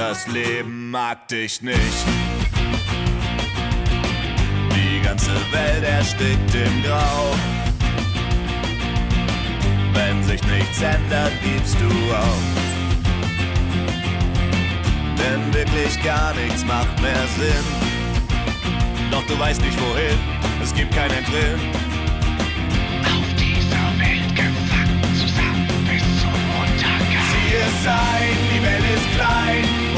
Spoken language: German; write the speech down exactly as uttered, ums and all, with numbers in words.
das Leben mag dich nicht. Die ganze Welt erstickt im Grau. Wenn sich nichts ändert, gibst du auf. Denn wirklich gar nichts macht mehr Sinn. Doch du weißt nicht wohin, es gibt kein Entrinnen.